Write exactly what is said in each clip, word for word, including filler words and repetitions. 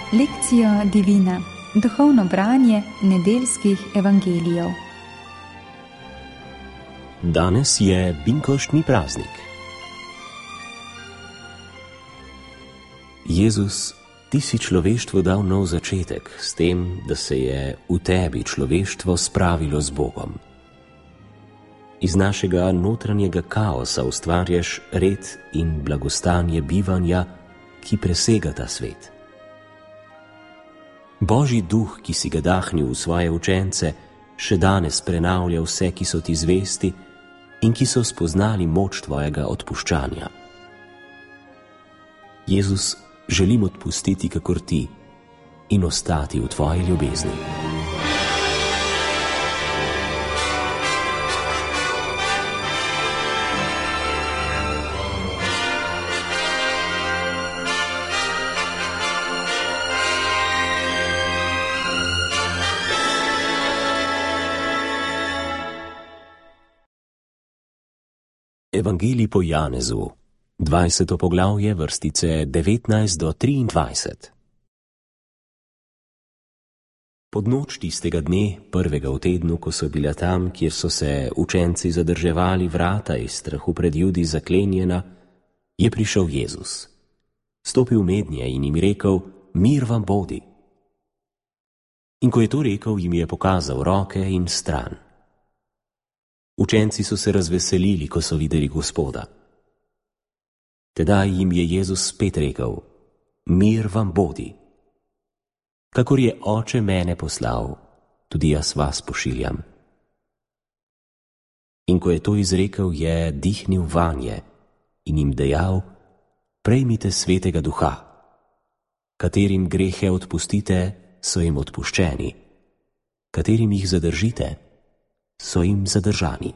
Lekcija divina, duhovno branje nedeljskih evangelijev. Danes je binkoštni praznik. Jezus, ti si človeštvu dal nov začetek s tem, da se je v tebi človeštvo spravilo z Bogom. Iz našega notranjega kaosa ustvarjaš red in blagostanje bivanja, ki presega ta svet. Božji duh, ki si ga dahnil v svoje učence, še danes prenavlja vse, ki so ti zvesti in ki so spoznali moč tvojega odpuščanja. Jezus, želim odpustiti kakor ti in ostati v tvoji ljubezni. Evangelij po Janezu, dvajseto poglavje, vrstice devetnajst do triindvajset. Pod noč tistega dne, prvega v tednu, ko so bila tam, kjer so se učenci zadrževali, vrata iz strahu pred Judi zaklenjena, je prišel Jezus. Stopil mednje in jim rekel: mir vam bodi. In ko je to rekel, jim je pokazal roke in stran. Učenci so se razveselili, ko so videli Gospoda. Tedaj jim je Jezus spet rekel: mir vam bodi. Kakor je Oče mene poslal, tudi jaz vas pošiljam. In ko je to izrekel, je dihnil vanje in jim dejal: prejmite Svetega Duha. Katerim grehe odpustite, so jim odpuščeni, katerim jih zadržite, so jim zadržani.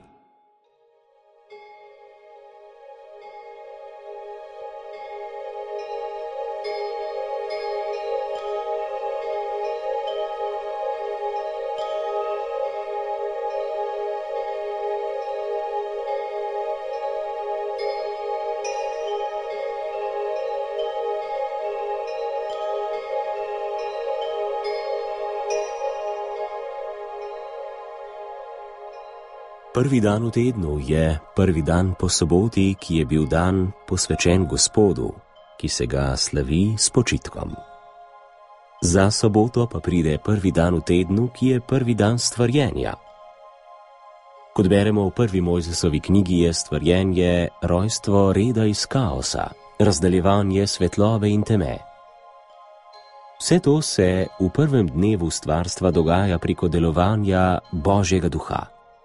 Prvi dan v tednu je prvi dan po soboti, ki je bil dan posvečen Gospodu, ki se ga slavi s počitkom. Za soboto pa pride prvi dan v tednu, ki je prvi dan stvarjenja. Kot beremo v prvi Mojzesovi knjigi, je stvarjenje rojstvo reda iz kaosa, razdaljevanje svetlobe in teme. Vse to se v prvem dnevu stvarstva dogaja preko delovanja Božjega duha.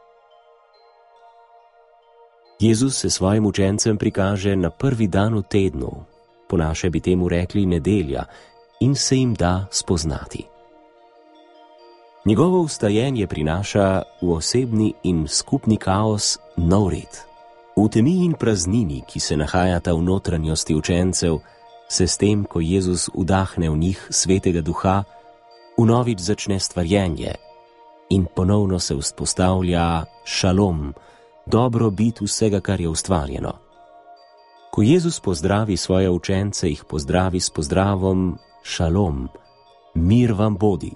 Jezus se svojim učencem prikaže na prvi dan v tednu, po naše bi temu rekli nedelja, in se jim da spoznati. Njegovo vstajenje prinaša v osebni in skupni kaos nov red. V temi in praznini, ki se nahajata v notranjosti učencev, se s tem, ko Jezus vdahne v njih Svetega Duha, vnovič začne stvarjenje in ponovno se vzpostavlja šalom, dobro bit vsega, kar je ustvarjeno. Ko Jezus pozdravi svoje učence, jih pozdravi s pozdravom šalom, mir vam bodi.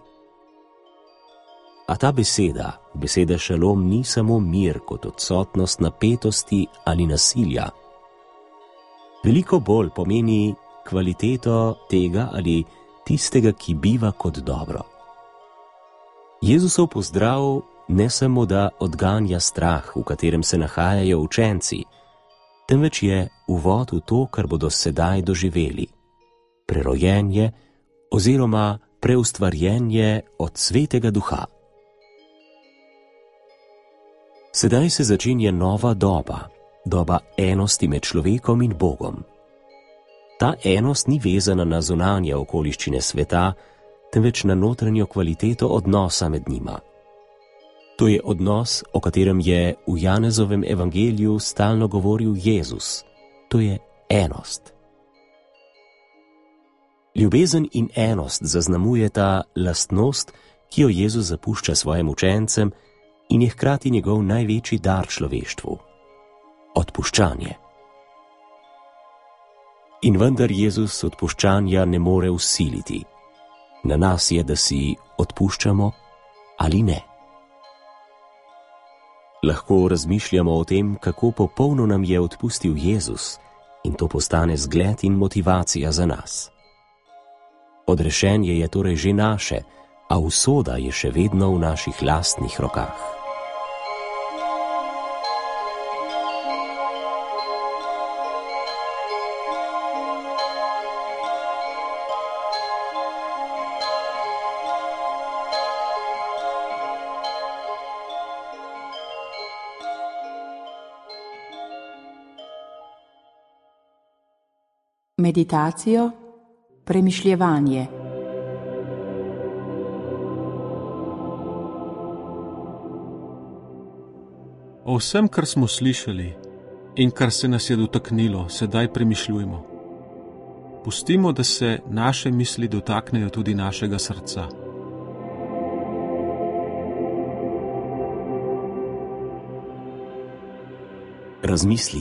A ta beseda, beseda šalom, ni samo mir kot odsotnost napetosti ali nasilja. Veliko bolj pomeni kvaliteto tega ali tistega, ki biva kot dobro. Jezusov pozdrav ne samo da odganja strah, v katerem se nahajajo učenci, temveč je uvod v to, kar bodo sedaj doživeli. Prerojenje oziroma preustvarjenje od Svetega Duha. Sedaj se začenja nova doba, doba enosti med človekom in Bogom. Ta enost ni vezana na zunanje okoliščine sveta, temveč na notranjo kvaliteto odnosa med njima. To je odnos, o katerem je v Janezovem evangeliju stalno govoril Jezus. To je enost. Ljubezen in enost zaznamujeta lastnost, ki jo Jezus zapušča svojim učencem in je hkrati njegov največji dar človeštvu. Odpuščanje. In vendar Jezus odpuščanja ne more vsiliti. Na nas je, da si odpuščamo ali ne. Lahko razmišljamo o tem, kako popolno nam je odpustil Jezus, in to postane zgled in motivacija za nas. Odrešenje je torej že naše, a usoda je še vedno v naših lastnih rokah. Meditacijo, premišljevanje. O vsem, kar smo slišali in kar se nas je dotaknilo, sedaj premišljujmo. Pustimo, da se naše misli dotaknejo tudi našega srca. Razmisli.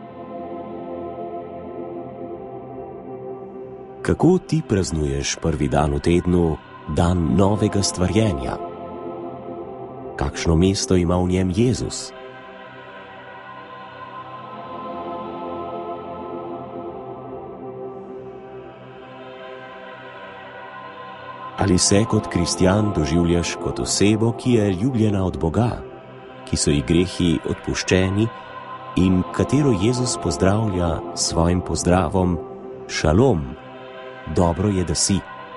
Kako ti praznuješ prvi dan v tednu, dan novega stvarjenja? Kakšno mesto ima v njem Jezus? Ali se kot kristjan doživljaš kot osebo, ki je ljubljena od Boga, ki so ji grehi odpuščeni in katero Jezus pozdravlja s svojim pozdravom šalom, dobro je, da si.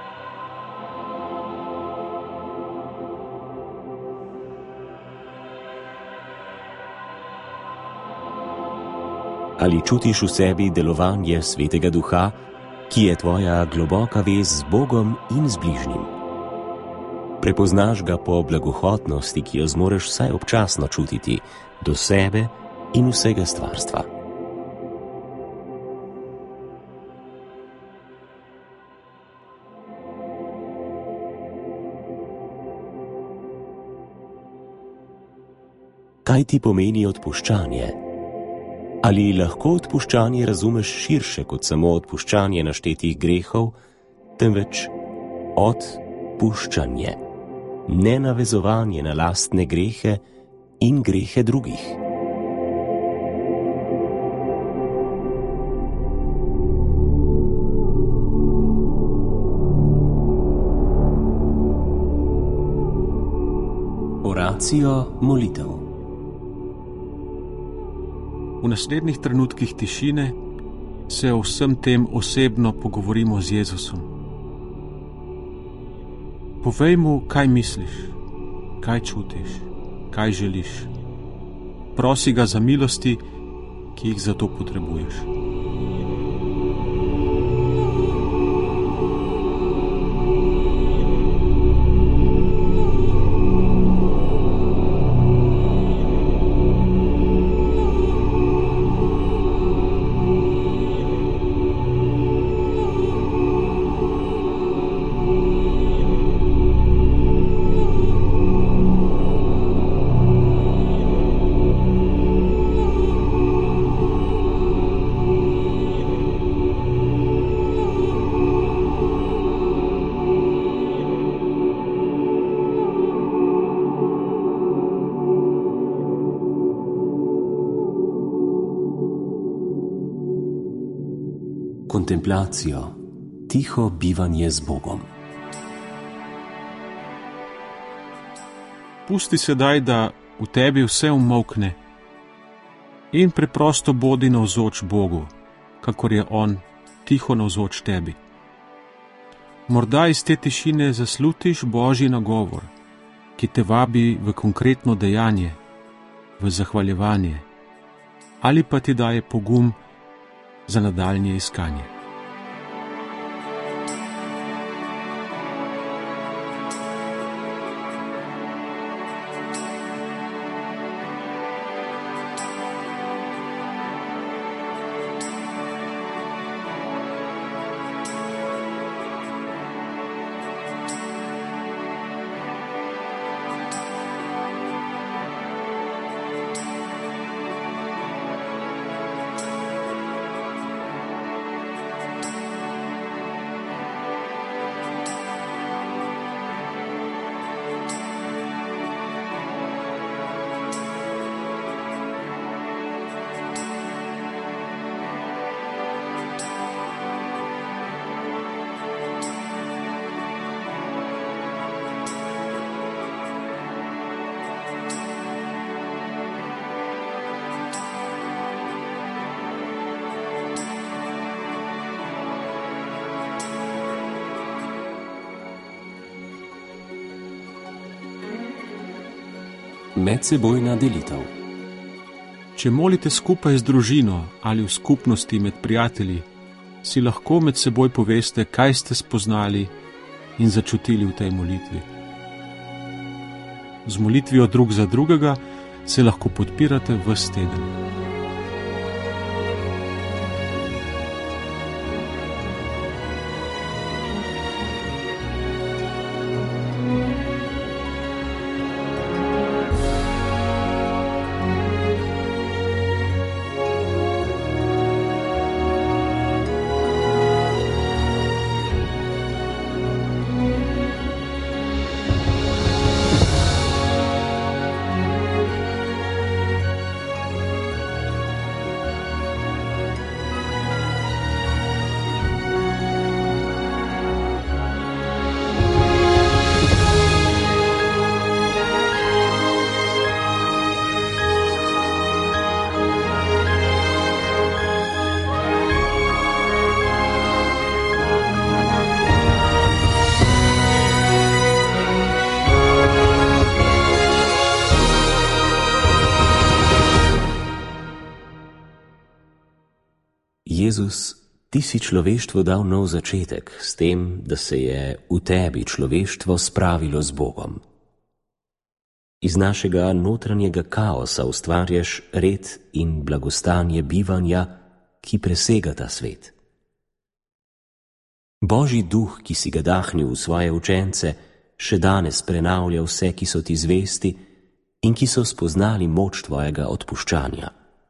Ali čutiš v sebi delovanje Svetega Duha, ki je tvoja globoka vez z Bogom in z bližnjim? Prepoznaš ga po blagohotnosti, ki jo zmoreš vsaj občasno čutiti do sebe in vsega stvarstva. Kaj ti pomeni odpuščanje? Ali lahko odpuščanje razumeš širše kot samo odpuščanje naštetih grehov, temveč odpuščanje, ne navezovanje na lastne grehe in grehe drugih? Oracijo molitev. V naslednjih trenutkih tišine se o vsem tem osebno pogovorimo z Jezusom. Povej mu, kaj misliš, kaj čutiš, kaj želiš. Prosi ga za milosti, ki jih za to potrebuješ. Kontemplacijo, tiho bivanje z Bogom. Pusti sedaj, da v tebi vse umolkne in preprosto bodi navzoč Bogu, kakor je On tiho navzoč tebi. Morda iz te tišine zaslutiš Božji nagovor, ki te vabi v konkretno dejanje, v zahvaljevanje, ali pa ti daje pogum za nadaljnje iskanje. Medsebojna delitev. Če molite skupaj z družino ali v skupnosti med prijatelji, si lahko med seboj poveste, kaj ste spoznali in začutili v tej molitvi. Z molitvijo drug za drugega se lahko podpirate ves teden. Jezus, ti si človeštvu dal nov začetek s tem, da se je v tebi človeštvo spravilo z Bogom. Iz našega notranjega kaosa ustvarjaš red in blagostanje bivanja, ki presega ta svet. Božji duh, ki si ga dahnil v svoje učence, še danes prenavlja vse, ki so ti zvesti in ki so spoznali moč tvojega odpuščanja.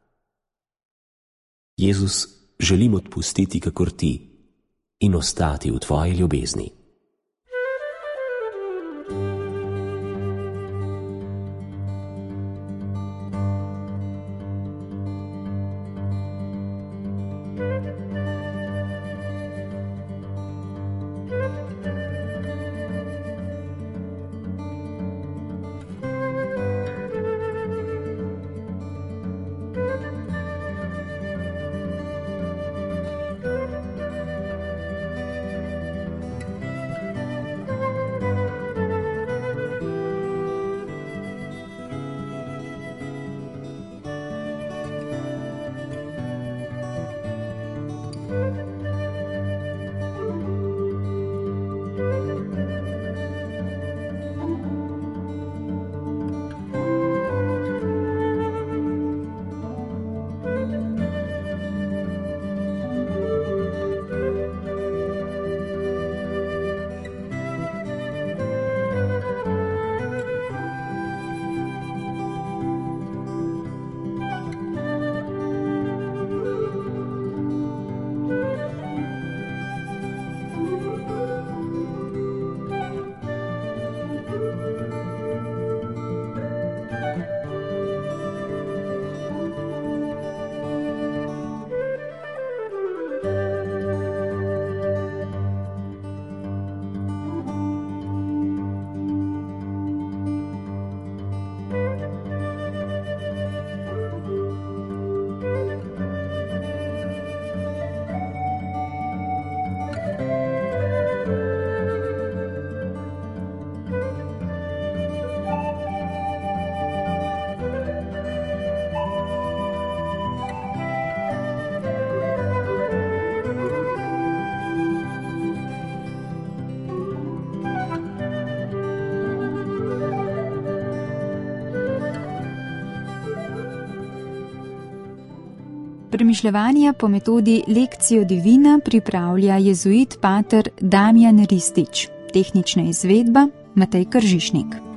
Jezus, želim odpustiti kakor ti in ostati v tvoji ljubezni. Premišljevanja po metodi Lectio Divina pripravlja jezuit pater Damjan Ristič, tehnična izvedba Matej Kržišnik.